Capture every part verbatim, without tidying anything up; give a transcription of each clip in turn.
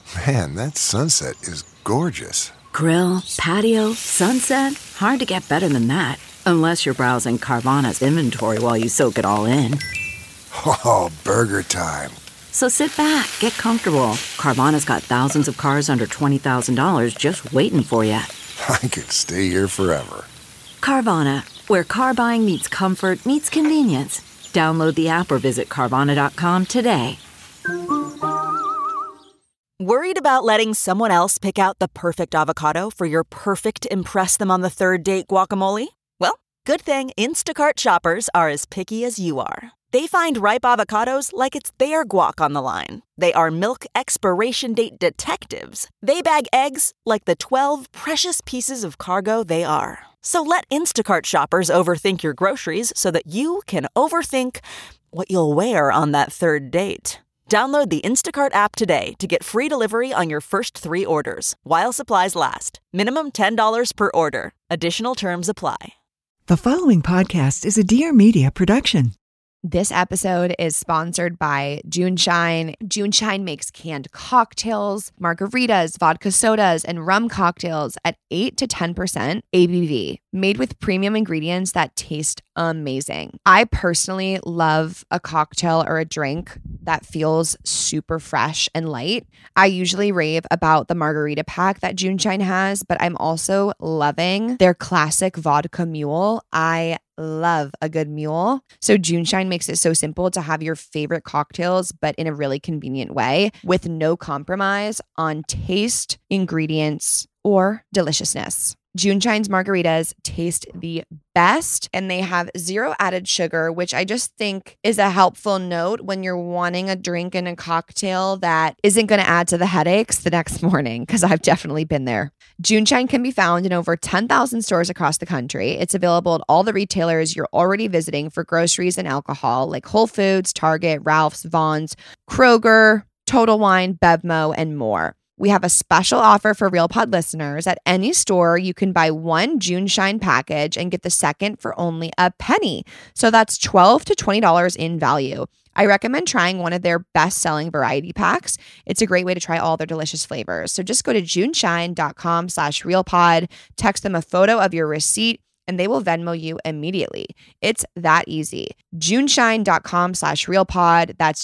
Man, that sunset is gorgeous. Grill, patio, sunset. Hard to get better than that. Unless you're browsing Carvana's inventory while you soak it all in. Oh, burger time. So sit back, get comfortable. Carvana's got thousands of cars under twenty thousand dollars just waiting for you. I could stay here forever. Carvana, where car buying meets comfort meets convenience. Download the app or visit Carvana dot com today. Worried about letting someone else pick out the perfect avocado for your perfect impress them on the third date guacamole? Well, good thing Instacart shoppers are as picky as you are. They find ripe avocados like it's their guac on the line. They are milk expiration date detectives. They bag eggs like the twelve precious pieces of cargo they are. So let Instacart shoppers overthink your groceries so that you can overthink what you'll wear on that third date. Download the Instacart app today to get free delivery on your first three orders, while supplies last. Minimum ten dollars per order. Additional terms apply. The following podcast is a Dear Media production. This episode is sponsored by June Shine. June Shine makes canned cocktails, margaritas, vodka sodas, and rum cocktails at eight to ten percent A B V, made with premium ingredients that taste amazing. I personally love a cocktail or a drink that feels super fresh and light. I usually rave about the margarita pack that June Shine has, but I'm also loving their classic vodka mule. I love a good mule. So June Shine makes it so simple to have your favorite cocktails, but in a really convenient way with no compromise on taste, ingredients, or deliciousness. June Shine's margaritas taste the best and they have zero added sugar, which I just think is a helpful note when you're wanting a drink and a cocktail that isn't going to add to the headaches the next morning, because I've definitely been there. June Shine can be found in over ten thousand stores across the country. It's available at all the retailers you're already visiting for groceries and alcohol, like Whole Foods, Target, Ralph's, Vons, Kroger, Total Wine, Bevmo, and more. We have a special offer for Real Pod listeners. At any store, you can buy one June Shine package and get the second for only a penny. So that's twelve to twenty dollars in value. I recommend trying one of their best-selling variety packs. It's a great way to try all their delicious flavors. So just go to juneshine.com slash realpod, text them a photo of your receipt, and they will Venmo you immediately. It's that easy. Juneshine.com slash realpod. That's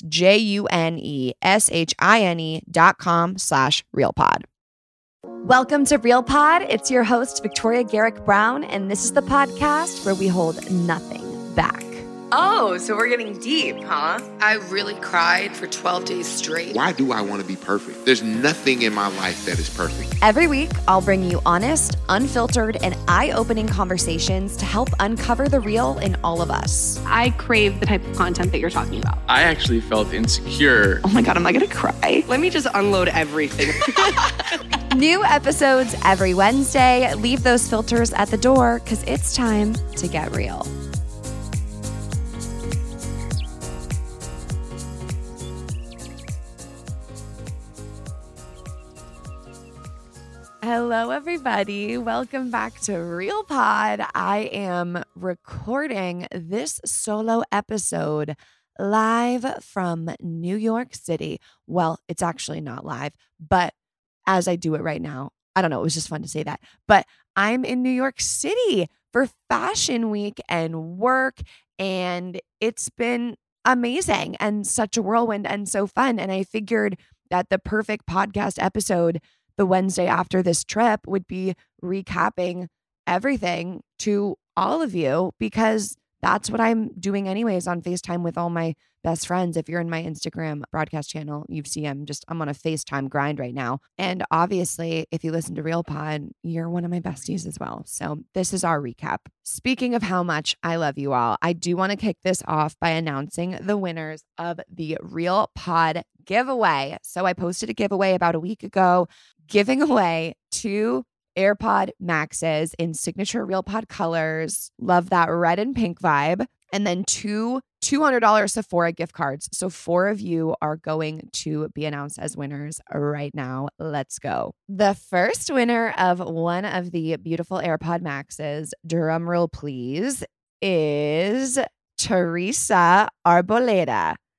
J-U-N-E-S-H-I-N-E dot com slash realpod. Welcome to Real Pod. It's your host, Victoria Garrick Brown, and this is the podcast where we hold nothing back. Oh, so we're getting deep, huh? I really cried for twelve days straight. Why do I want to be perfect? There's nothing in my life that is perfect. Every week, I'll bring you honest, unfiltered, and eye-opening conversations to help uncover the real in all of us. I crave the type of content that you're talking about. I actually felt insecure. Oh my God, am I gonna cry? Let me just unload everything. New episodes every Wednesday. Leave those filters at the door because it's time to get real. Hello, everybody. Welcome back to Real Pod. I am recording this solo episode live from New York City. Well, it's actually not live, but as I do it right now, I don't know, it was just fun to say that. But I'm in New York City for Fashion Week and work, and it's been amazing and such a whirlwind and so fun. And I figured that the perfect podcast episode the Wednesday after this trip would be recapping everything to all of you, because that's what I'm doing anyways on FaceTime with all my best friends. If you're in my Instagram broadcast channel, you see I'm just, I'm on a FaceTime grind right now. And obviously, if you listen to Real Pod, you're one of my besties as well. So this is our recap. Speaking of how much I love you all, I do want to kick this off by announcing the winners of the Real Pod giveaway. So I posted a giveaway about a week ago, giving away two AirPod Maxes in signature Real Pod colors. Love that red and pink vibe. And then two two hundred dollars Sephora gift cards. So four of you are going to be announced as winners right now. Let's go. The first winner of one of the beautiful AirPod Maxes, drum roll please, is Teresa Arboleda.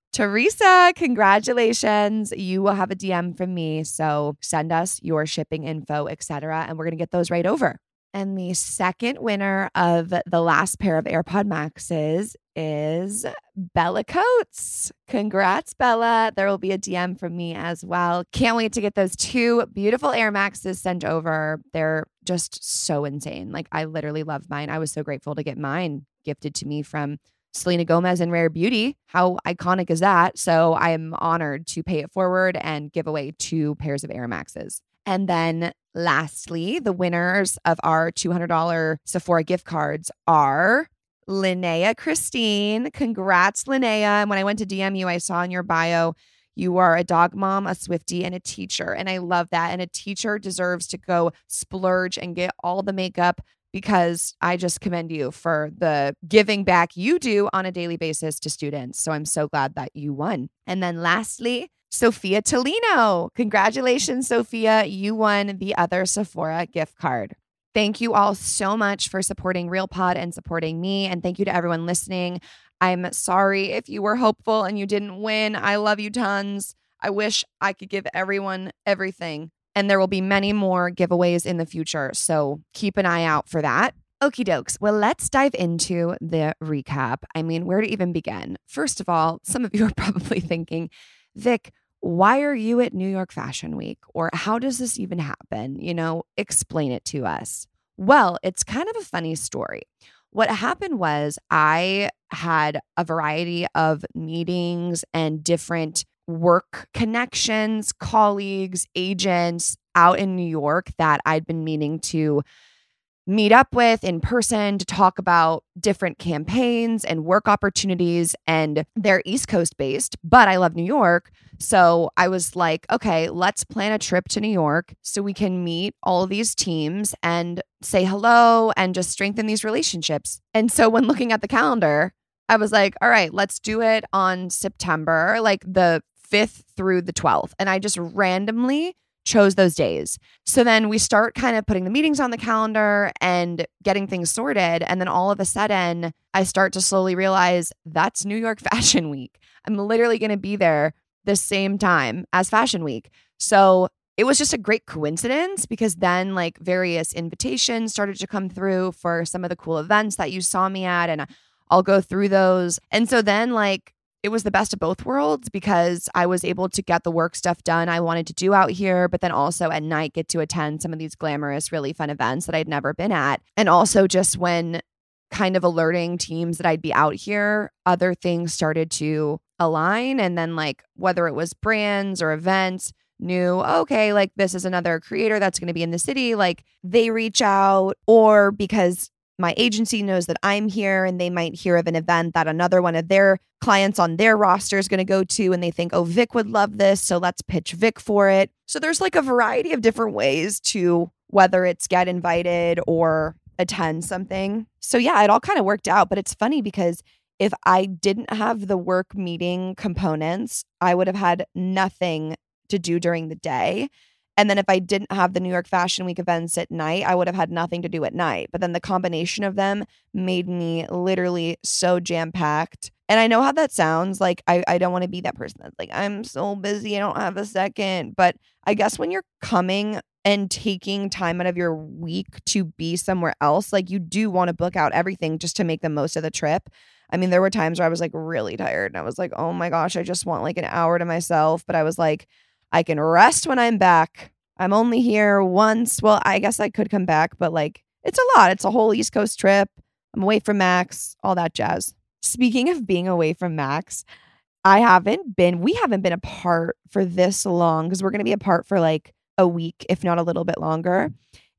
Teresa, congratulations. You will have a D M from me. So send us your shipping info, et cetera, and we're going to get those right over. And the second winner of the last pair of AirPod Maxes is Bella Coates. Congrats, Bella. There will be a D M from me as well. Can't wait to get those two beautiful Air Maxes sent over. They're just so insane. Like, I literally love mine. I was so grateful to get mine gifted to me from Selena Gomez and Rare Beauty. How iconic is that? So I am honored to pay it forward and give away two pairs of Air Maxes. And then lastly, the winners of our two hundred dollars Sephora gift cards are Linnea Christine. Congrats, Linnea. And when I went to D M you, I saw in your bio, you are a dog mom, a Swiftie, and a teacher. And I love that. And a teacher deserves to go splurge and get all the makeup, because I just commend you for the giving back you do on a daily basis to students. So I'm so glad that you won. And then lastly, Sophia Tolino. Congratulations, Sophia. You won the other Sephora gift card. Thank you all so much for supporting RealPod and supporting me. And thank you to everyone listening. I'm sorry if you were hopeful and you didn't win. I love you tons. I wish I could give everyone everything. And there will be many more giveaways in the future. So keep an eye out for that. Okie dokes. Well, let's dive into the recap. I mean, where to even begin? First of all, some of you are probably thinking, Vic, why are you at New York Fashion Week? Or how does this even happen? You know, explain it to us. Well, it's kind of a funny story. What happened was I had a variety of meetings and different work connections, colleagues, agents out in New York that I'd been meaning to meet up with in person to talk about different campaigns and work opportunities. And they're East Coast based, but I love New York. So I was like, okay, let's plan a trip to New York so we can meet all of these teams and say hello and just strengthen these relationships. And so when looking at the calendar, I was like, all right, let's do it on September, like the fifth through the twelfth. And I just randomly chose those days. So then we start kind of putting the meetings on the calendar and getting things sorted. And then all of a sudden, I start to slowly realize that's New York Fashion Week. I'm literally going to be there the same time as Fashion Week. So it was just a great coincidence, because then like various invitations started to come through for some of the cool events that you saw me at. And I'll go through those. And so then like, it was the best of both worlds, because I was able to get the work stuff done I wanted to do out here, but then also at night get to attend some of these glamorous, really fun events that I'd never been at. And also just when kind of alerting teams that I'd be out here, other things started to align. And then like whether it was brands or events, knew, okay, like this is another creator that's going to be in the city, like they reach out, or because my agency knows that I'm here and they might hear of an event that another one of their clients on their roster is going to go to, and they think, oh, Vic would love this, so let's pitch Vic for it. So there's like a variety of different ways to whether it's get invited or attend something. So yeah, it all kind of worked out. But it's funny because if I didn't have the work meeting components, I would have had nothing to do during the day. And then if I didn't have the New York Fashion Week events at night, I would have had nothing to do at night. But then the combination of them made me literally so jam-packed. And I know how that sounds. Like, I, I don't want to be that person that's like, I'm so busy, I don't have a second. But I guess when you're coming and taking time out of your week to be somewhere else, like you do want to book out everything just to make the most of the trip. I mean, there were times where I was like really tired and I was like, oh my gosh, I just want like an hour to myself. But I was like, I can rest when I'm back. I'm only here once. Well, I guess I could come back, but like, it's a lot. It's a whole East Coast trip. I'm away from Max, all that jazz. Speaking of being away from Max, I haven't been, we haven't been apart for this long, because we're going to be apart for like a week, if not a little bit longer.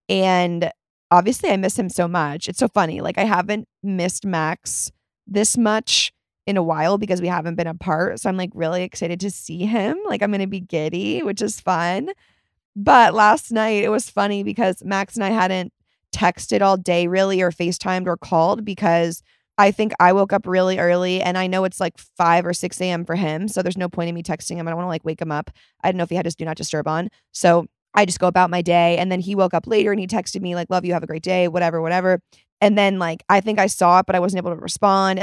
And obviously I miss him so much. It's so funny. Like, I haven't missed Max this much in a while because we haven't been apart. So I'm like really excited to see him. Like, I'm going to be giddy, which is fun. But last night it was funny because Max and I hadn't texted all day really, or FaceTimed or called, because I think I woke up really early and I know it's like five or six a.m. for him. So there's no point in me texting him. I don't want to like wake him up. I didn't know if he had his do not disturb on. So I just go about my day. And then he woke up later and he texted me like, love you, have a great day, whatever, whatever. And then like, I think I saw it, but I wasn't able to respond. And then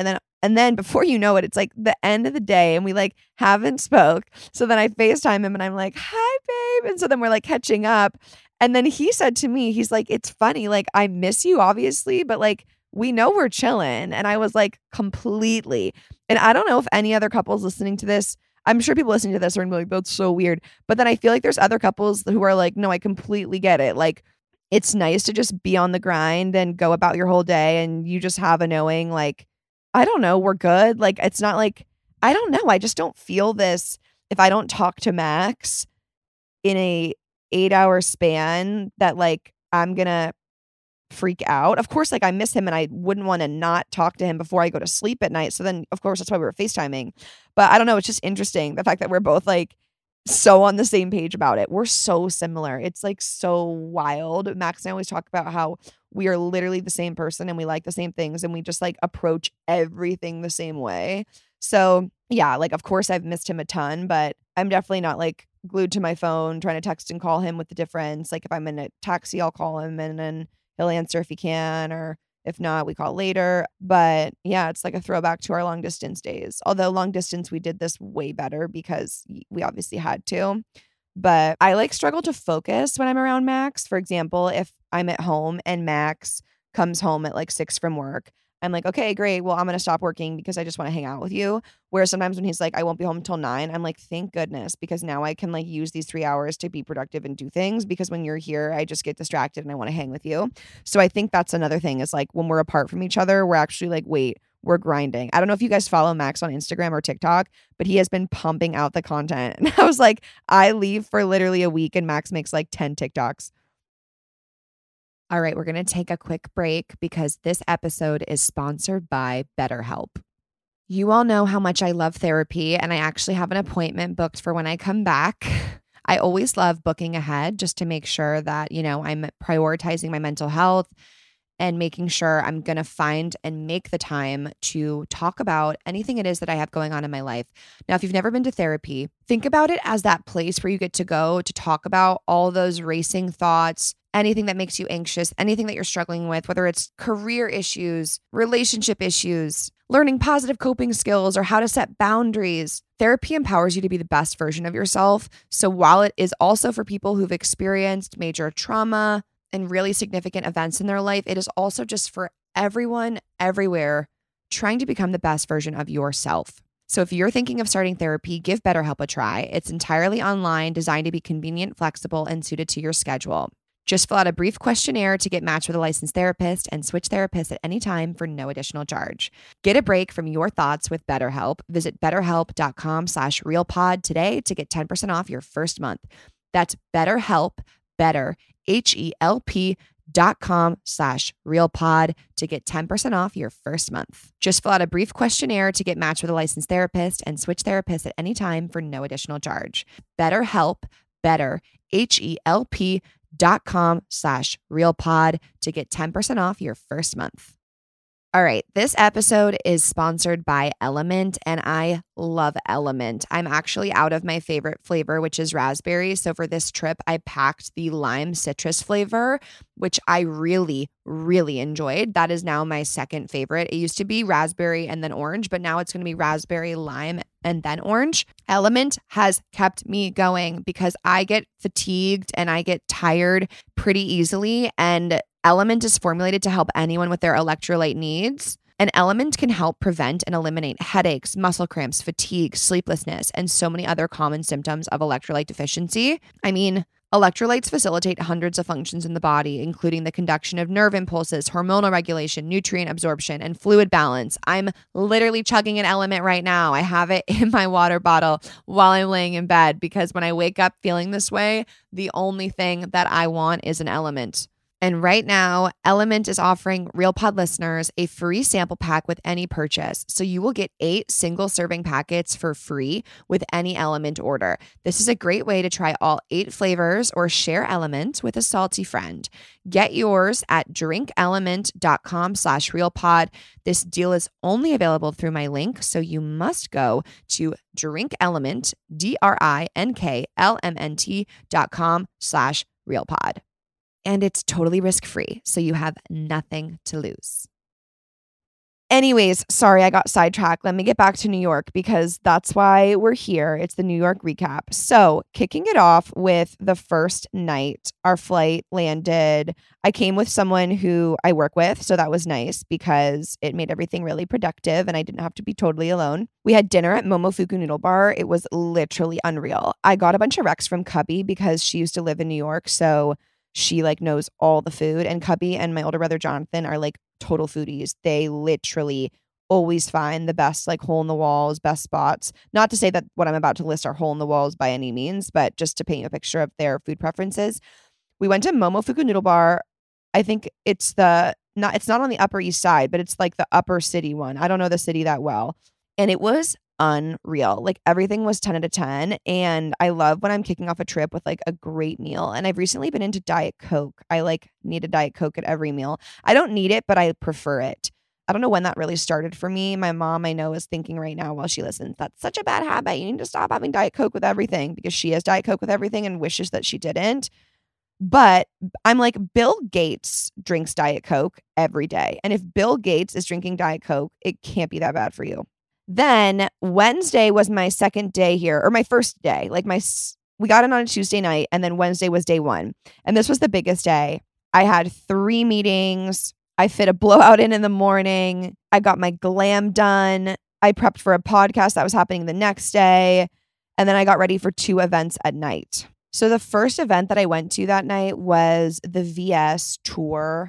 And then before you know it, it's like the end of the day and we like haven't spoke. So then I FaceTime him and I'm like, hi, babe. And so then we're like catching up. And then he said to me, he's like, it's funny. Like, I miss you, obviously, but like, we know we're chilling. And I was like, completely. And I don't know if any other couples listening to this, I'm sure people listening to this are going to be like, that's so weird. But then I feel like there's other couples who are like, no, I completely get it. Like, it's nice to just be on the grind and go about your whole day. And you just have a knowing, like, I don't know, we're good. Like, it's not like, I don't know. I just don't feel this if I don't talk to Max in a eight hour span that like, I'm going to freak out. Of course, like I miss him and I wouldn't want to not talk to him before I go to sleep at night. So then of course, that's why we were FaceTiming. But I don't know. It's just interesting. The fact that we're both like so on the same page about it. We're so similar. It's like so wild. Max and I always talk about how we are literally the same person and we like the same things and we just like approach everything the same way. So yeah, like of course I've missed him a ton, but I'm definitely not like glued to my phone trying to text and call him with the difference. Like if I'm in a taxi, I'll call him and then he'll answer if he can, or if not, we call later. But yeah, it's like a throwback to our long distance days. Although long distance, we did this way better because we obviously had to. But I like struggle to focus when I'm around Max. For example, if I'm at home and Max comes home at like six from work, I'm like, okay, great. Well, I'm going to stop working because I just want to hang out with you. Whereas sometimes when he's like, I won't be home until nine, I'm like, thank goodness, because now I can like use these three hours to be productive and do things, because when you're here, I just get distracted and I want to hang with you. So I think that's another thing is like when we're apart from each other, we're actually like, wait, we're grinding. I don't know if you guys follow Max on Instagram or TikTok, but he has been pumping out the content. And I was like, I leave for literally a week and Max makes like ten TikToks. All right, we're going to take a quick break because this episode is sponsored by BetterHelp. You all know how much I love therapy, and I actually have an appointment booked for when I come back. I always love booking ahead just to make sure that, you know, I'm prioritizing my mental health and making sure I'm going to find and make the time to talk about anything it is that I have going on in my life. Now, if you've never been to therapy, think about it as that place where you get to go to talk about all those racing thoughts, anything that makes you anxious, anything that you're struggling with, whether it's career issues, relationship issues, learning positive coping skills, or how to set boundaries. Therapy empowers you to be the best version of yourself. So while it is also for people who've experienced major trauma and really significant events in their life, it is also just for everyone, everywhere, trying to become the best version of yourself. So if you're thinking of starting therapy, give BetterHelp a try. It's entirely online, designed to be convenient, flexible, and suited to your schedule. Just fill out a brief questionnaire to get matched with a licensed therapist and switch therapists at any time for no additional charge. Get a break from your thoughts with BetterHelp. Visit betterhelp.com slash realpod today to get ten percent off your first month. That's BetterHelp, better, H-E-L-P dot com slash realpod to get ten percent off your first month. Just fill out a brief questionnaire to get matched with a licensed therapist and switch therapists at any time for no additional charge. BetterHelp, better, H-E-L-P dot com slash realpod to get ten percent off your first month. All right, this episode is sponsored by Element, and I love Element. I'm actually out of my favorite flavor, which is raspberry. So for this trip, I packed the lime citrus flavor, which I really, really enjoyed. That is now my second favorite. It used to be raspberry and then orange, but now it's going to be raspberry, lime, and then orange. Element has kept me going because I get fatigued and I get tired pretty easily, and Element is formulated to help anyone with their electrolyte needs. And Element can help prevent and eliminate headaches, muscle cramps, fatigue, sleeplessness, and so many other common symptoms of electrolyte deficiency. I mean, electrolytes facilitate hundreds of functions in the body, including the conduction of nerve impulses, hormonal regulation, nutrient absorption, and fluid balance. I'm literally chugging an Element right now. I have it in my water bottle while I'm laying in bed because when I wake up feeling this way, the only thing that I want is an Element. And right now, Element is offering RealPod listeners a free sample pack with any purchase. So you will get eight single serving packets for free with any Element order. This is a great way to try all eight flavors or share Element with a salty friend. Get yours at drinkelement.com slash realpod. This deal is only available through my link, so you must go to drinkelement, D-R-I-N-K-L-M-N-T dot com slash realpod. And it's totally risk-free, so you have nothing to lose. Anyways, sorry, I got sidetracked. Let me get back to New York because that's why we're here. It's the New York recap. So, kicking it off with the first night, our flight landed. I came with someone who I work with, so that was nice because it made everything really productive and I didn't have to be totally alone. We had dinner at Momofuku Noodle Bar. It was literally unreal. I got a bunch of recs from Cubby because she used to live in New York, so she like knows all the food. And Cubby and my older brother Jonathan are like total foodies. They literally always find the best like hole in the walls, best spots. Not to say that what I'm about to list are hole in the walls by any means, but just to paint you a picture of their food preferences. We went to Momofuku Noodle Bar. I think it's the not it's not on the Upper East Side, but it's like the upper city one. I don't know the city that well. And it was unreal. Like everything was ten out of ten. And I love when I'm kicking off a trip with like a great meal. And I've recently been into Diet Coke. I like need a Diet Coke at every meal. I don't need it, but I prefer it. I don't know when that really started for me. My mom, I know, is thinking right now while she listens, that's such a bad habit. You need to stop having Diet Coke with everything because she has Diet Coke with everything and wishes that she didn't. But I'm like, Bill Gates drinks Diet Coke every day. And if Bill Gates is drinking Diet Coke, it can't be that bad for you. Then Wednesday was my second day here, or my first day. Like my, we got in on a Tuesday night, and then Wednesday was day one. And this was the biggest day. I had three meetings. I fit a blowout in in the morning. I got my glam done. I prepped for a podcast that was happening the next day. And then I got ready for two events at night. So the first event that I went to that night was the V S tour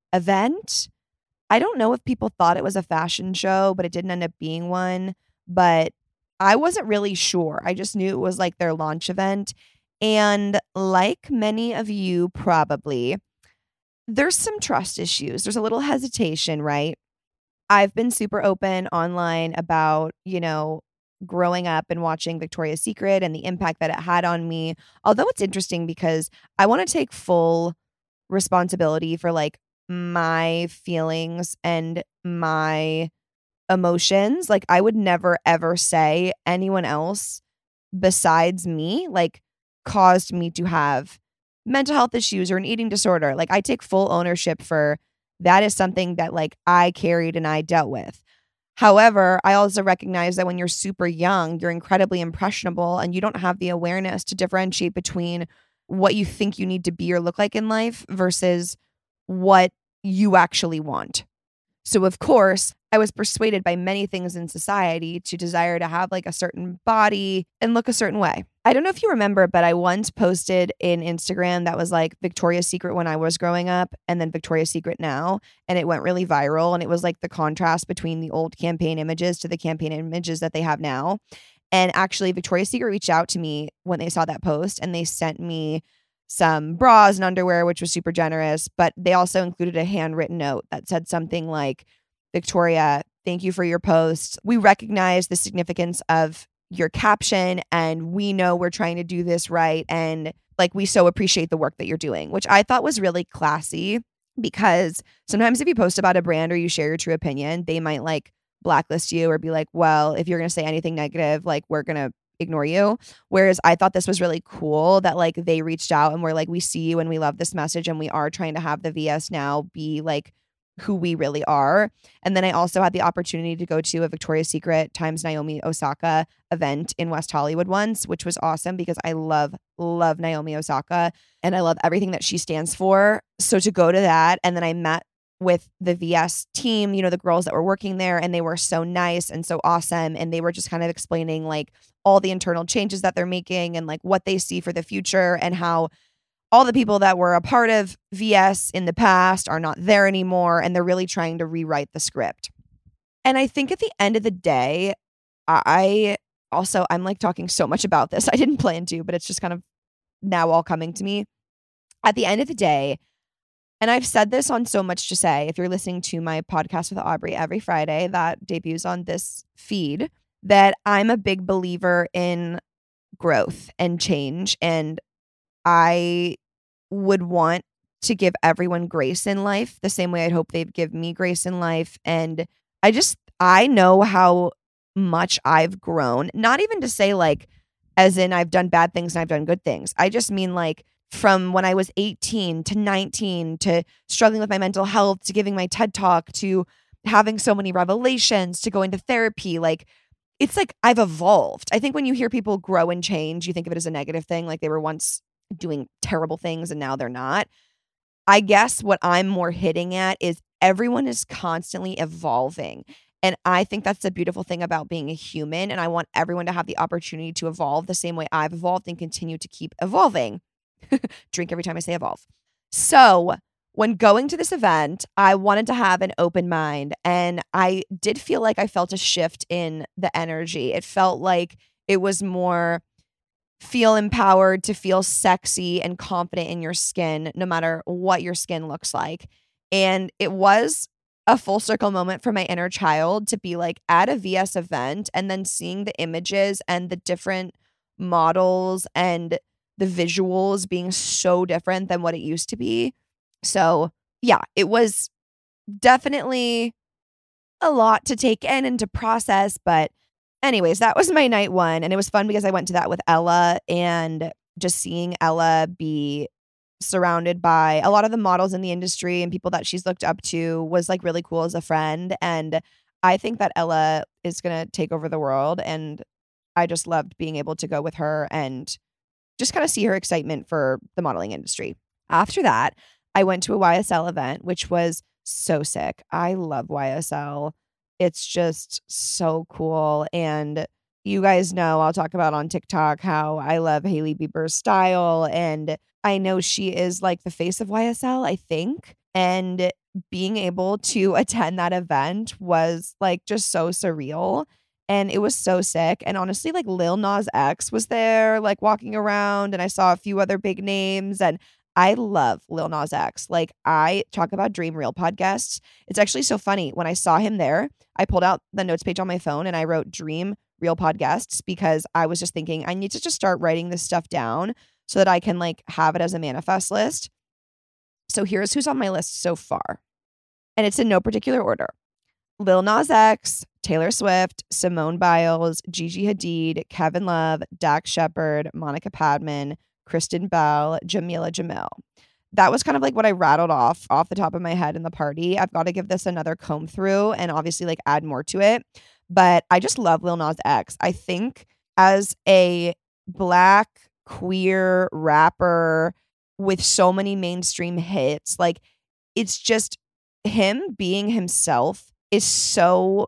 event. I don't know if people thought it was a fashion show, but it didn't end up being one. But I wasn't really sure. I just knew it was like their launch event. And like many of you probably, there's some trust issues. There's a little hesitation, right? I've been super open online about, you know, growing up and watching Victoria's Secret and the impact that it had on me. Although it's interesting because I want to take full responsibility for like my feelings and my emotions. Like I would never ever say anyone else besides me like caused me to have mental health issues or an eating disorder. Like I take full ownership for that is something that like I carried and I dealt with. However, I also recognize that when you're super young, you're incredibly impressionable and you don't have the awareness to differentiate between what you think you need to be or look like in life versus what you actually want. So of course, I was persuaded by many things in society to desire to have like a certain body and look a certain way. I don't know if you remember, but I once posted in Instagram that was like Victoria's Secret when I was growing up and then Victoria's Secret now. And it went really viral. And it was like the contrast between the old campaign images to the campaign images that they have now. And actually, Victoria's Secret reached out to me when they saw that post and they sent me some bras and underwear, which was super generous. But they also included a handwritten note that said something like, Victoria, thank you for your post. We recognize the significance of your caption and we know we're trying to do this right. And like, we so appreciate the work that you're doing, which I thought was really classy because sometimes if you post about a brand or you share your true opinion, they might like blacklist you or be like, well, if you're going to say anything negative, like we're going to ignore you. Whereas I thought this was really cool that like they reached out and were like, we see you and we love this message and we are trying to have the V S now be like who we really are. And then I also had the opportunity to go to a Victoria's Secret times Naomi Osaka event in West Hollywood once, which was awesome because I love, love Naomi Osaka and I love everything that she stands for. So to go to that, and then I met with the V S team, you know, the girls that were working there, and they were so nice and so awesome. And they were just kind of explaining like all the internal changes that they're making and like what they see for the future and how all the people that were a part of V S in the past are not there anymore. And they're really trying to rewrite the script. And I think at the end of the day, I also, I'm like talking so much about this. I didn't plan to, but it's just kind of now all coming to me. At the end of the day, and I've said this on So Much to Say, if you're listening to my podcast with Aubrey every Friday that debuts on this feed, that I'm a big believer in growth and change. And I would want to give everyone grace in life the same way I'd hope they'd give me grace in life. And I just, I know how much I've grown, not even to say like, as in I've done bad things and I've done good things. I just mean like from when I was eighteen to nineteen to struggling with my mental health to giving my TED Talk to having so many revelations, to going to therapy. Like, it's like I've evolved. I think when you hear people grow and change, you think of it as a negative thing. Like they were once doing terrible things and now they're not. I guess what I'm more hitting at is everyone is constantly evolving. And I think that's the beautiful thing about being a human. And I want everyone to have the opportunity to evolve the same way I've evolved and continue to keep evolving. Drink every time I say evolve. So when going to this event, I wanted to have an open mind. And I did feel like I felt a shift in the energy. It felt like it was more feel empowered to feel sexy and confident in your skin, no matter what your skin looks like. And it was a full circle moment for my inner child to be like at a V S event and then seeing the images and the different models and the visuals being so different than what it used to be. So yeah, it was definitely a lot to take in and to process. But anyways, that was my night one. And it was fun because I went to that with Ella, and just seeing Ella be surrounded by a lot of the models in the industry and people that she's looked up to was like really cool as a friend. And I think that Ella is going to take over the world. And I just loved being able to go with her and just kind of see her excitement for the modeling industry. After that, I went to a Y S L event, which was so sick. I love Y S L. It's just so cool. And you guys know, I'll talk about on TikTok how I love Hailey Bieber's style. And I know she is like the face of Y S L, I think. And being able to attend that event was like just so surreal. And it was so sick. And honestly, like Lil Nas X was there, like walking around. And I saw a few other big names. And I love Lil Nas X. Like, I talk about Dream Real podcasts. It's actually so funny. When I saw him there, I pulled out the notes page on my phone and I wrote Dream Real podcasts because I was just thinking I need to just start writing this stuff down so that I can like have it as a manifest list. So here's who's on my list so far. And it's in no particular order. Lil Nas X, Taylor Swift, Simone Biles, Gigi Hadid, Kevin Love, Dax Shepard, Monica Padman, Kristen Bell, Jamila Jamil. That was kind of like what I rattled off off the top of my head in the party. I've got to give this another comb through and obviously like add more to it. But I just love Lil Nas X. I think as a Black queer rapper with so many mainstream hits, like it's just him being himself is so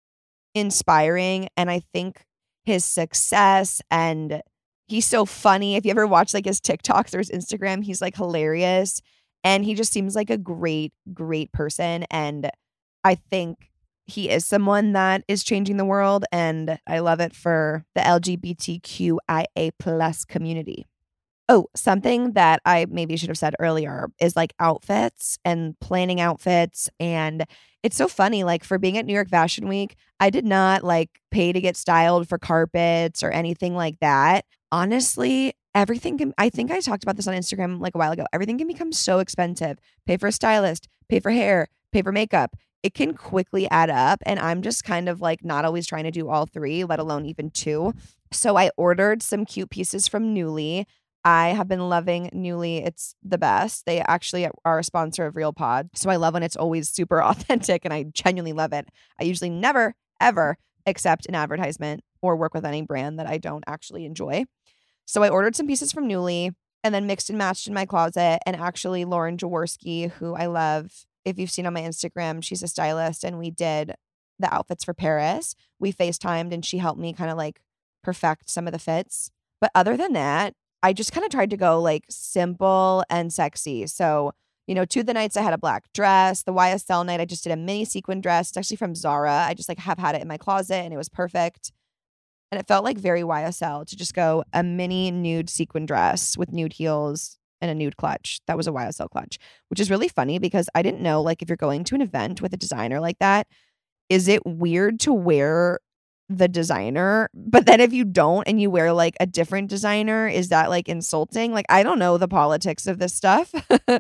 inspiring. And I think his success, and he's so funny. If you ever watch like his TikToks or his Instagram, he's like hilarious. And he just seems like a great, great person. And I think he is someone that is changing the world. And I love it for the L G B T Q I A plus community. Oh, something that I maybe should have said earlier is like outfits and planning outfits. And it's so funny, like for being at New York Fashion Week, I did not like pay to get styled for carpets or anything like that. Honestly, everything can, I think I talked about this on Instagram like a while ago. Everything can become so expensive. Pay for a stylist, pay for hair, pay for makeup. It can quickly add up. And I'm just kind of like not always trying to do all three, let alone even two. So I ordered some cute pieces from Nuuly. I have been loving Nuuly. It's the best. They actually are a sponsor of Real Pod. So I love when it's always super authentic and I genuinely love it. I usually never, ever accept an advertisement or work with any brand that I don't actually enjoy. So I ordered some pieces from Nuuly and then mixed and matched in my closet. And actually Lauren Jaworski, who I love, if you've seen on my Instagram, she's a stylist and we did the outfits for Paris. We FaceTimed and she helped me kind of like perfect some of the fits. But other than that, I just kind of tried to go like simple and sexy. So, you know, two of the nights I had a black dress. The Y S L night, I just did a mini sequin dress. It's actually from Zara. I just like have had it in my closet and it was perfect. And it felt like very Y S L to just go a mini nude sequin dress with nude heels and a nude clutch. That was a Y S L clutch, which is really funny because I didn't know, like, if you're going to an event with a designer like that, is it weird to wear the designer? But then if you don't and you wear like a different designer, is that like insulting? Like, I don't know the politics of this stuff,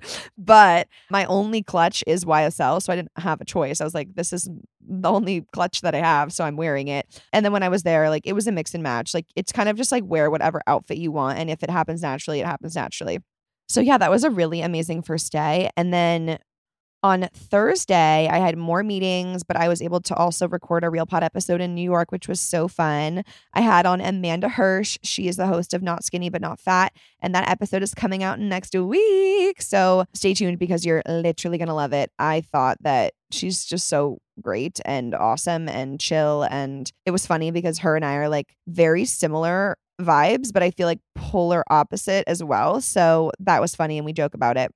but my only clutch is Y S L. So I didn't have a choice. I was like, this is the only clutch that I have. So I'm wearing it. And then when I was there, like it was a mix and match. Like it's kind of just like wear whatever outfit you want. And if it happens naturally, it happens naturally. So yeah, that was a really amazing first day. And then On Thursday, I had more meetings, but I was able to also record a Real Pod episode in New York, which was so fun. I had on Amanda Hirsch. She is the host of Not Skinny But Not Fat, and that episode is coming out next week. So stay tuned because you're literally going to love it. I thought that she's just so great and awesome and chill, and it was funny because her and I are like very similar vibes, but I feel like polar opposite as well. So that was funny, and we joke about it.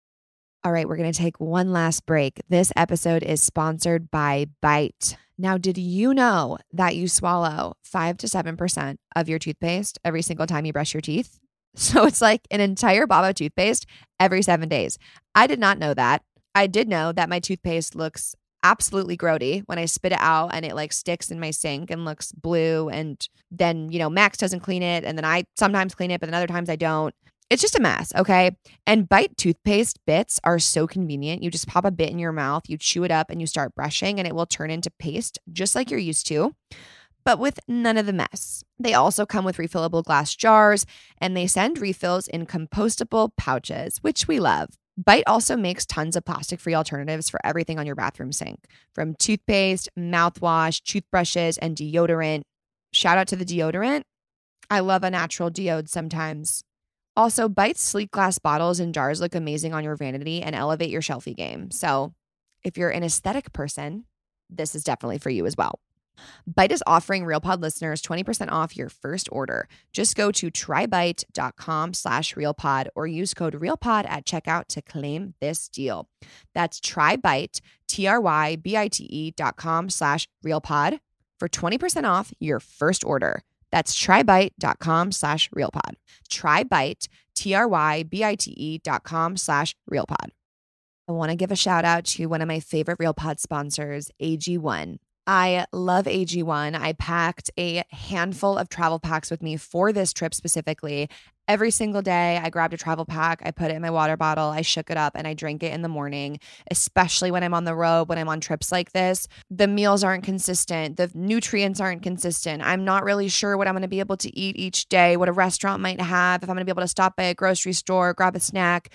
All right, we're going to take one last break. This episode is sponsored by Bite. Now, did you know that you swallow five to seven percent of your toothpaste every single time you brush your teeth? So it's like an entire bottle of toothpaste every seven days. I did not know that. I did know that my toothpaste looks absolutely grody when I spit it out and it like sticks in my sink and looks blue. And then, you know, Max doesn't clean it. And then I sometimes clean it, but then other times I don't. It's just a mess, okay? And Bite toothpaste bits are so convenient. You just pop a bit in your mouth, you chew it up, and you start brushing, and it will turn into paste just like you're used to, but with none of the mess. They also come with refillable glass jars, and they send refills in compostable pouches, which we love. Bite also makes tons of plastic-free alternatives for everything on your bathroom sink, from toothpaste, mouthwash, toothbrushes, and deodorant. Shout out to the deodorant. I love a natural deod sometimes. Also, Bite's sleek glass bottles and jars look amazing on your vanity and elevate your shelfie game. So if you're an aesthetic person, this is definitely for you as well. Bite is offering Real Pod listeners twenty percent off your first order. Just go to trybite.com slash realpod or use code realpod at checkout to claim this deal. That's trybite, T-R-Y-B-I-T-E dot com slash realpod for twenty percent off your first order. That's trybite.com slash realpod. Trybite, T-R-Y-B-I-T-E dot com slash realpod. I want to give a shout out to one of my favorite Real Pod sponsors, A G one. I love A G one. I packed a handful of travel packs with me for this trip specifically. Every single day, I grabbed a travel pack, I put it in my water bottle, I shook it up, and I drank it in the morning, especially when I'm on the road, when I'm on trips like this. The meals aren't consistent. The nutrients aren't consistent. I'm not really sure what I'm going to be able to eat each day, what a restaurant might have, if I'm going to be able to stop by a grocery store, grab a snack.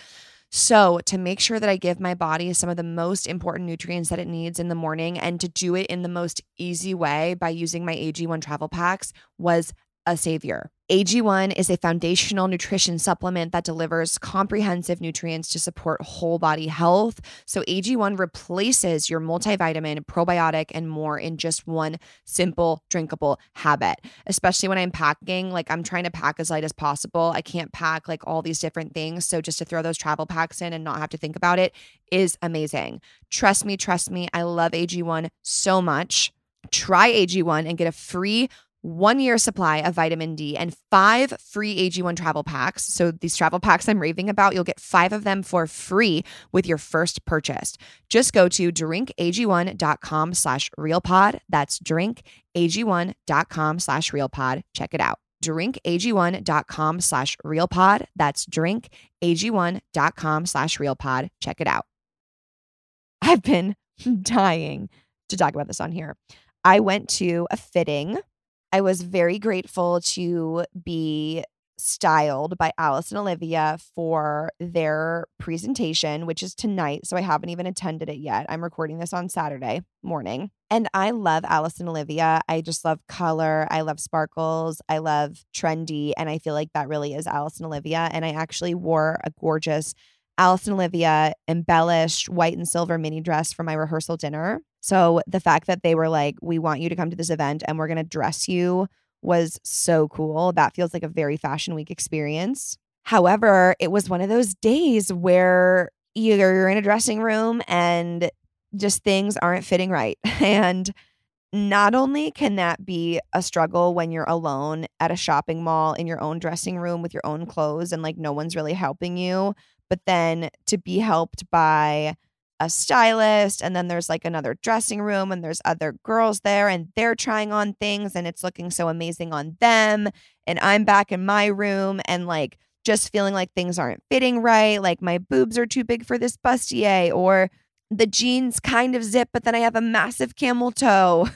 So to make sure that I give my body some of the most important nutrients that it needs in the morning, and to do it in the most easy way by using my A G one travel packs, was a savior. A G one is a foundational nutrition supplement that delivers comprehensive nutrients to support whole body health. So A G one replaces your multivitamin, probiotic, and more in just one simple drinkable habit. Especially when I'm packing, like I'm trying to pack as light as possible. I can't pack like all these different things. So just to throw those travel packs in and not have to think about it is amazing. Trust me, trust me. I love A G one so much. Try A G one and get a free one-year supply of vitamin D and five free A G one travel packs. So these travel packs I'm raving about, you'll get five of them for free with your first purchase. Just go to drinkag1.com slash realpod. That's drinkag1.com slash realpod. Check it out. drinkag1.com slash realpod. That's drinkag1.com slash realpod. Check it out. I've been dying to talk about this on here. I went to a fitting. I was very grateful to be styled by Alice and Olivia for their presentation, which is tonight. So I haven't even attended it yet. I'm recording this on Saturday morning. And I love Alice and Olivia. I just love color. I love sparkles. I love trendy. And I feel like that really is Alice and Olivia. And I actually wore a gorgeous Alice and Olivia embellished white and silver mini dress for my rehearsal dinner. So the fact that they were like, we want you to come to this event and we're going to dress you was so cool. That feels like a very Fashion Week experience. However, it was one of those days where either you're in a dressing room and just things aren't fitting right. And not only can that be a struggle when you're alone at a shopping mall in your own dressing room with your own clothes and like no one's really helping you, but then to be helped by a stylist, and then there's like another dressing room and there's other girls there and they're trying on things and it's looking so amazing on them. And I'm back in my room and like just feeling like things aren't fitting right. Like my boobs are too big for this bustier, or the jeans kind of zip, but then I have a massive camel toe.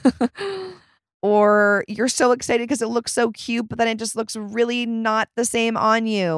Or you're so excited because it looks so cute, but then it just looks really not the same on you.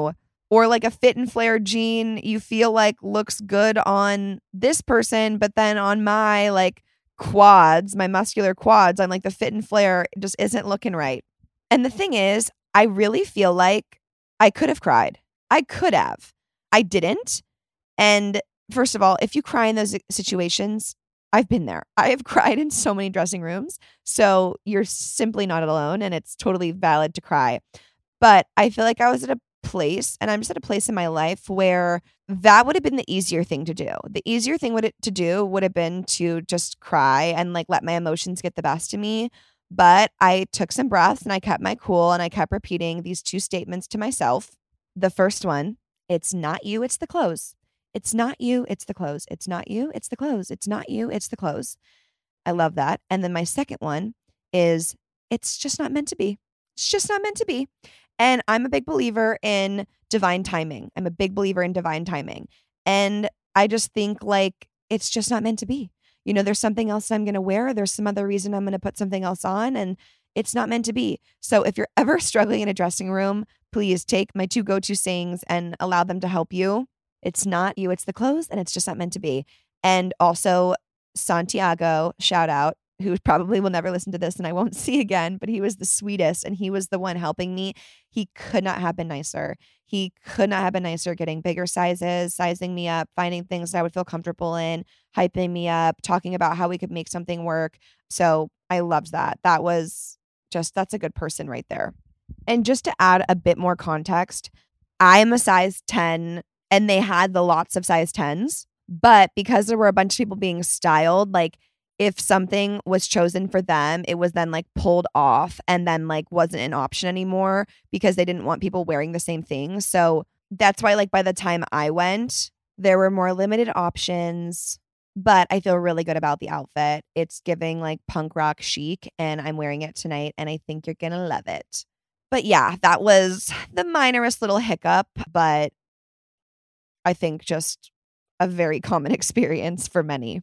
Or like a fit and flare jean you feel like looks good on this person, but then on my like quads, my muscular quads, I'm like the fit and flare just isn't looking right. And the thing is, I really feel like I could have cried. I could have. I didn't. And first of all, if you cry in those situations, I've been there. I have cried in so many dressing rooms. So you're simply not alone, and it's totally valid to cry. But I feel like I was at a place, and I'm just at a place in my life where that would have been the easier thing to do. The easier thing would it, to do would have been to just cry and like let my emotions get the best of me. But I took some breaths and I kept my cool, and I kept repeating these two statements to myself. The first one, it's not you, it's the clothes. It's not you, it's the clothes. It's not you, it's the clothes. It's not you, it's the clothes. I love that. And then my second one is, it's just not meant to be. It's just not meant to be. And I'm a big believer in divine timing. I'm a big believer in divine timing. And I just think like, it's just not meant to be. You know, there's something else I'm going to wear. There's some other reason I'm going to put something else on, and it's not meant to be. So if you're ever struggling in a dressing room, please take my two go-to sayings and allow them to help you. It's not you, it's the clothes, and it's just not meant to be. And also Santiago, shout out, who probably will never listen to this and I won't see again, but he was the sweetest and he was the one helping me. He could not have been nicer. He could not have been nicer, getting bigger sizes, sizing me up, finding things that I would feel comfortable in, hyping me up, talking about how we could make something work. So I loved that. That was just, that's a good person right there. And just to add a bit more context, I'm a size ten and they had the lots of size tens, but because there were a bunch of people being styled, like if something was chosen for them, it was then like pulled off and then like wasn't an option anymore because they didn't want people wearing the same thing. So that's why like by the time I went, there were more limited options, but I feel really good about the outfit. It's giving like punk rock chic and I'm wearing it tonight and I think you're going to love it. But yeah, that was the minorest little hiccup, but I think just a very common experience for many.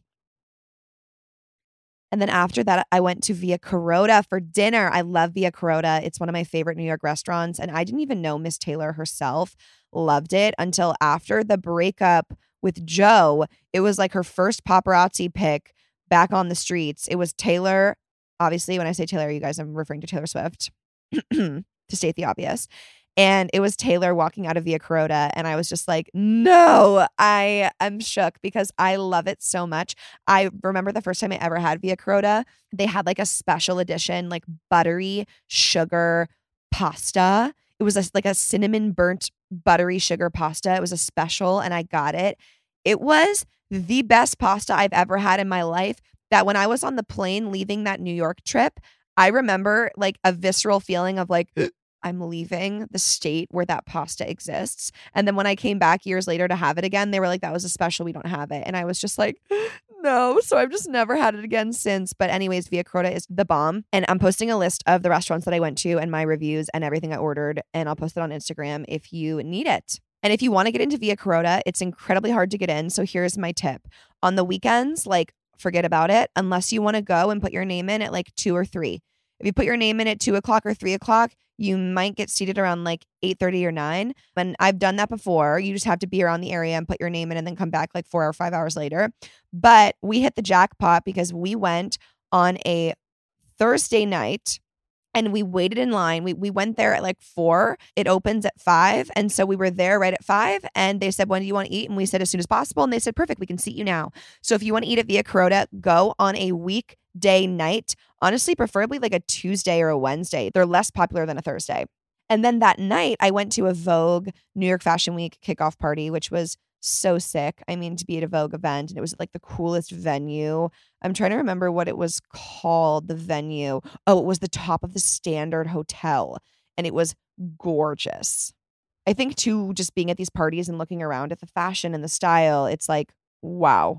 And then after that, I went to Via Carota for dinner. I love Via Carota. It's one of my favorite New York restaurants. And I didn't even know Miss Taylor herself loved it until after the breakup with Joe. It was like her first paparazzi pic back on the streets. It was Taylor. Obviously, when I say Taylor, you guys, I'm referring to Taylor Swift, to state the obvious. And it was Taylor walking out of Via Carota. And I was just like, no, I am shook because I love it so much. I remember the first time I ever had Via Carota, they had like a special edition, like buttery sugar pasta. It was a, like a cinnamon burnt buttery sugar pasta. It was a special and I got it. It was the best pasta I've ever had in my life. That when I was on the plane leaving that New York trip, I remember like a visceral feeling of like, I'm leaving the state where that pasta exists. And then when I came back years later to have it again, they were like, that was a special, we don't have it. And I was just like, no. So I've just never had it again since. But anyways, Via Carota is the bomb. And I'm posting a list of the restaurants that I went to and my reviews and everything I ordered. And I'll post it on Instagram if you need it. And if you want to get into Via Carota, it's incredibly hard to get in. So here's my tip. On the weekends, like forget about it unless you want to go and put your name in at like two or three. If you put your name in at two o'clock or three o'clock, you might get seated around like eight thirty or nine. And I've done that before. You just have to be around the area and put your name in and then come back like four or five hours later. But we hit the jackpot because we went on a Thursday night and we waited in line. We we went there at like four. It opens at five. And so we were there right at five. And they said, when do you want to eat? And we said, as soon as possible. And they said, perfect, we can seat you now. So if you want to eat at Via Carota, go on a weekday night. Honestly, preferably like a Tuesday or a Wednesday. They're less popular than a Thursday. And then that night, I went to a Vogue New York Fashion Week kickoff party, which was so sick. I mean, to be at a Vogue event, and it was like the coolest venue. I'm trying to remember what it was called, the venue. Oh, it was the top of the Standard Hotel, and it was gorgeous. I think too, just being at these parties and looking around at the fashion and the style, it's like, wow.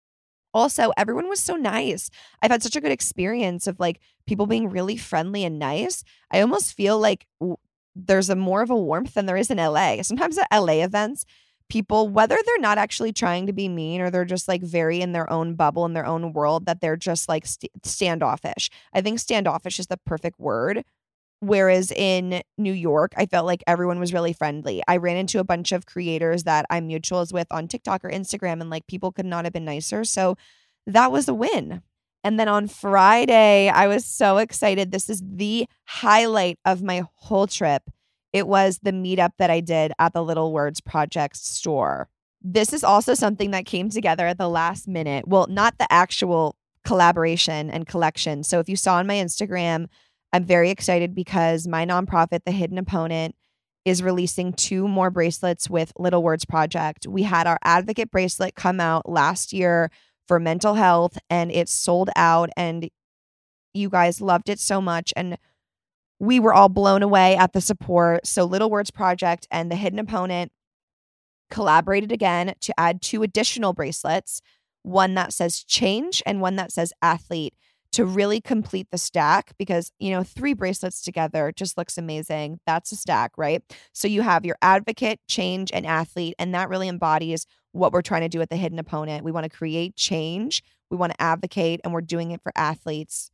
Also, everyone was so nice. I've had such a good experience of like people being really friendly and nice. I almost feel like w- there's a more of a warmth than there is in L A. Sometimes at L A events, people, whether they're not actually trying to be mean or they're just like very in their own bubble, in their own world, that they're just like st- standoffish. I think standoffish is the perfect word. Whereas in New York, I felt like everyone was really friendly. I ran into a bunch of creators that I'm mutuals with on TikTok or Instagram, and like people could not have been nicer. So that was a win. And then on Friday, I was so excited. This is the highlight of my whole trip. It was the meetup that I did at the Little Words Project store. This is also something that came together at the last minute. Well, not the actual collaboration and collection. So if you saw on my Instagram, I'm very excited because my nonprofit, The Hidden Opponent, is releasing two more bracelets with Little Words Project. We had our Advocate bracelet come out last year for mental health, and it sold out, and you guys loved it so much, and we were all blown away at the support. So Little Words Project and The Hidden Opponent collaborated again to add two additional bracelets, one that says change and one that says athlete, to really complete the stack, because, you know, three bracelets together just looks amazing. That's a stack, right? So you have your advocate, change, and athlete, and that really embodies what we're trying to do at The Hidden Opponent. We want to create change, we want to advocate, and we're doing it for athletes.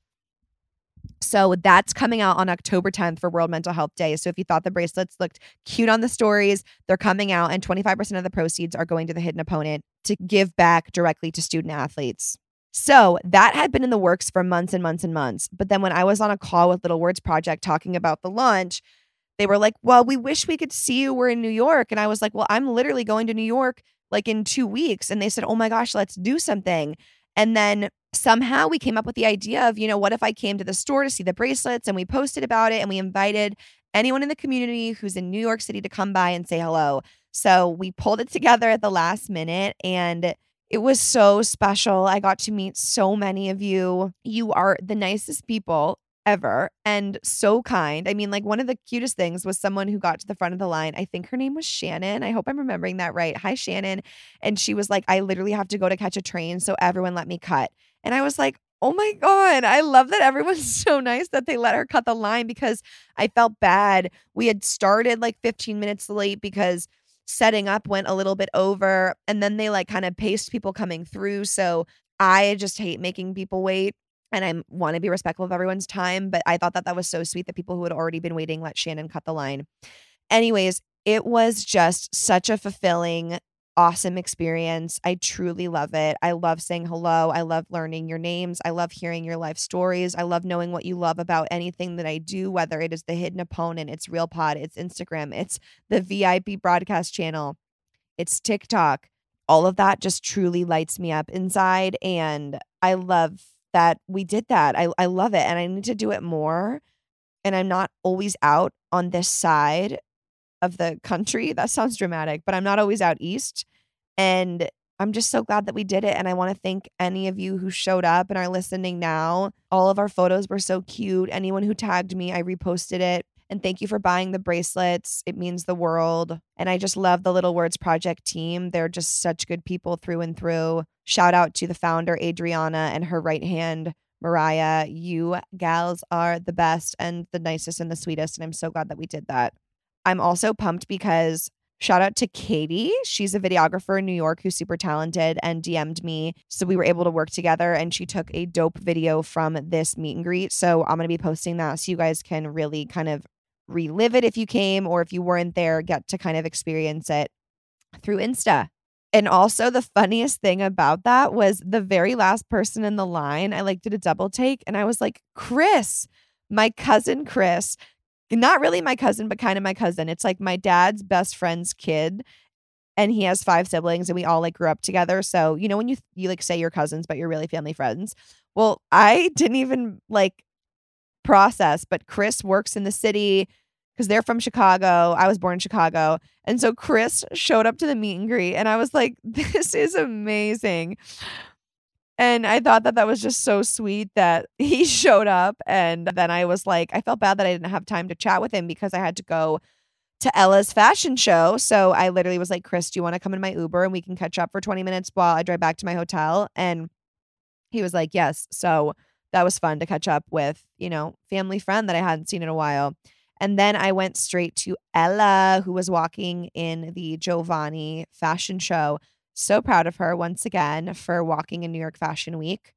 So that's coming out on October tenth for World Mental Health Day. So if you thought the bracelets looked cute on the stories, they're coming out, and twenty-five percent of the proceeds are going to The Hidden Opponent to give back directly to student athletes. So that had been in the works for months and months and months. But then when I was on a call with Little Words Project talking about the launch, they were like, well, we wish we could see you. We're in New York. And I was like, well, I'm literally going to New York like in two weeks. And they said, oh my gosh, let's do something. And then somehow we came up with the idea of, you know, what if I came to the store to see the bracelets, and we posted about it, and we invited anyone in the community who's in New York City to come by and say hello. So we pulled it together at the last minute, and it was so special. I got to meet so many of you. You are the nicest people ever and so kind. I mean, like, one of the cutest things was someone who got to the front of the line. I think her name was Shannon. I hope I'm remembering that right. Hi, Shannon. And she was like, I literally have to go to catch a train, so everyone let me cut. And I was like, oh my God, I love that everyone's so nice that they let her cut the line, because I felt bad. We had started like fifteen minutes late because setting up went a little bit over, and then they like kind of paced people coming through. So I just hate making people wait, and I want to be respectful of everyone's time. But I thought that that was so sweet that people who had already been waiting let Shannon cut the line. Anyways, it was just such a fulfilling, awesome experience. I truly love it. I love saying hello. I love learning your names. I love hearing your life stories. I love knowing what you love about anything that I do, whether it is The Hidden Opponent, it's Real Pod, it's Instagram, it's the V I P broadcast channel, it's TikTok. All of that just truly lights me up inside. And I love that we did that. I, I love it. And I need to do it more. And I'm not always out on this side of the country. That sounds dramatic, but I'm not always out east. And I'm just so glad that we did it. And I want to thank any of you who showed up and are listening now. All of our photos were so cute. Anyone who tagged me, I reposted it. And thank you for buying the bracelets. It means the world. And I just love the Little Words Project team. They're just such good people through and through. Shout out to the founder, Adriana, and her right hand, Mariah. You gals are the best and the nicest and the sweetest. And I'm so glad that we did that. I'm also pumped because shout out to Katie. She's a videographer in New York who's super talented and D M'd me. So we were able to work together, and she took a dope video from this meet and greet. So I'm going to be posting that so you guys can really kind of relive it if you came, or if you weren't there, get to kind of experience it through Insta. And also the funniest thing about that was the very last person in the line, I like did a double take, and I was like, Chris, my cousin Chris. Not really my cousin, but kind of my cousin. It's like my dad's best friend's kid, and he has five siblings, and we all like grew up together. So, you know, when you, you like say you're cousins, but you're really family friends. Well, I didn't even like process, but Chris works in the city because they're from Chicago. I was born in Chicago. And so Chris showed up to the meet and greet, and I was like, this is amazing. And I thought that that was just so sweet that he showed up. And then I was like, I felt bad that I didn't have time to chat with him because I had to go to Ella's fashion show. So I literally was like, Chris, do you want to come in my Uber and we can catch up for twenty minutes while I drive back to my hotel? And he was like, yes. So that was fun to catch up with, you know, family friend that I hadn't seen in a while. And then I went straight to Ella, who was walking in the Giovanni fashion show. So proud of her once again for walking in New York Fashion Week.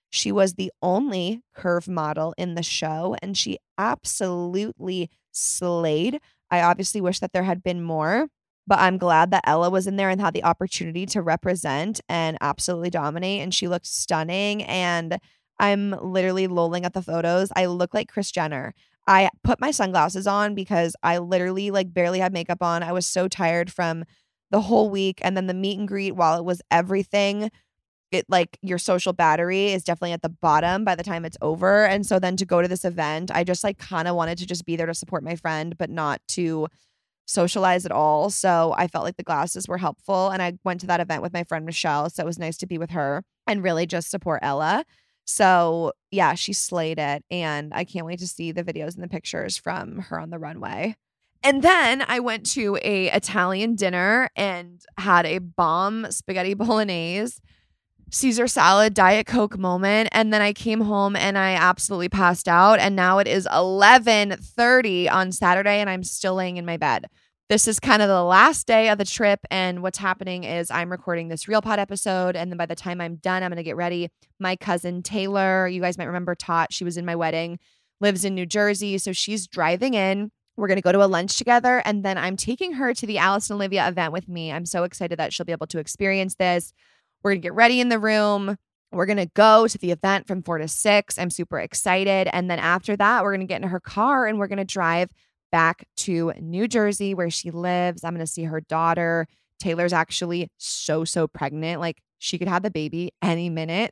She was the only curve model in the show, and she absolutely slayed. I obviously wish that there had been more, but I'm glad that Ella was in there and had the opportunity to represent and absolutely dominate. And she looked stunning. And I'm literally lolling at the photos. I look like Kris Jenner. I put my sunglasses on because I literally like barely had makeup on. I was so tired from the whole week. And then the meet and greet, while it was everything, it like your social battery is definitely at the bottom by the time it's over. And so then to go to this event, I just like kind of wanted to just be there to support my friend, but not to socialize at all. So I felt like the glasses were helpful. And I went to that event with my friend Michelle. So it was nice to be with her and really just support Ella. So yeah, she slayed it. And I can't wait to see the videos and the pictures from her on the runway. And then I went to a Italian dinner and had a bomb spaghetti bolognese, Caesar salad, Diet Coke moment. And then I came home and I absolutely passed out. And now it is eleven thirty on Saturday and I'm still laying in my bed. This is kind of the last day of the trip. And what's happening is I'm recording this Real Pod episode. And then by the time I'm done, I'm going to get ready. My cousin Taylor, you guys might remember Tot, she was in my wedding, lives in New Jersey. So she's driving in. We're going to go to a lunch together. And then I'm taking her to the Alice and Olivia event with me. I'm so excited that she'll be able to experience this. We're going to get ready in the room. We're going to go to the event from four to six. I'm super excited. And then after that, we're going to get in her car and we're going to drive back to New Jersey where she lives. I'm going to see her daughter. Taylor's actually so, so pregnant. Like she could have the baby any minute.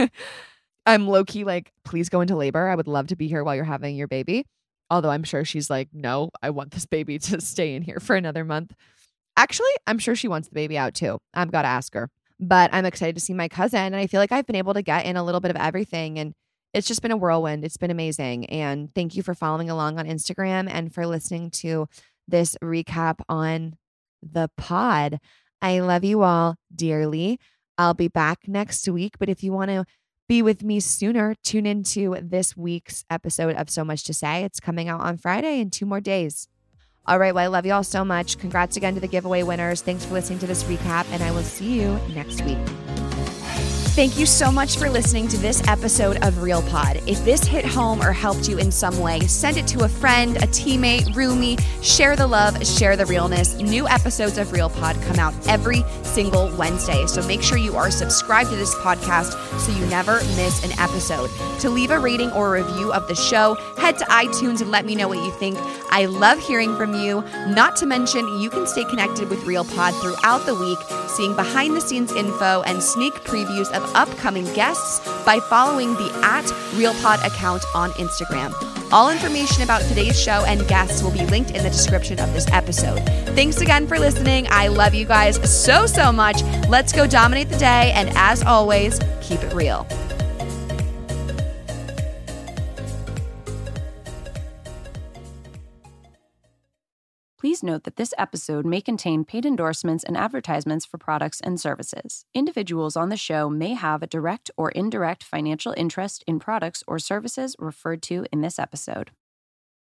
I'm low-key like, please go into labor. I would love to be here while you're having your baby. Although I'm sure she's like, no, I want this baby to stay in here for another month. Actually, I'm sure she wants the baby out too. I've got to ask her. But I'm excited to see my cousin. And I feel like I've been able to get in a little bit of everything. And it's just been a whirlwind. It's been amazing. And thank you for following along on Instagram and for listening to this recap on the pod. I love you all dearly. I'll be back next week. But if you want to be with me sooner, tune into this week's episode of So Much to Say. It's coming out on Friday in two more days. All right, well, I love you all so much. Congrats again to the giveaway winners. Thanks for listening to this recap, and I will see you next week. Thank you so much for listening to this episode of Real Pod. If this hit home or helped you in some way, send it to a friend, a teammate, roomie. Share the love, share the realness. New episodes of Real Pod come out every single Wednesday, so make sure you are subscribed to this podcast so you never miss an episode. To leave a rating or a review of the show, head to iTunes and let me know what you think. I love hearing from you. Not to mention, you can stay connected with Real Pod throughout the week, seeing behind-the-scenes info and sneak previews of upcoming guests by following the at RealPod account on Instagram. All information about today's show and guests will be linked in the description of this episode. Thanks again for listening. I love you guys so, so much. Let's go dominate the day. And as always, keep it real. Please note that this episode may contain paid endorsements and advertisements for products and services. Individuals on the show may have a direct or indirect financial interest in products or services referred to in this episode.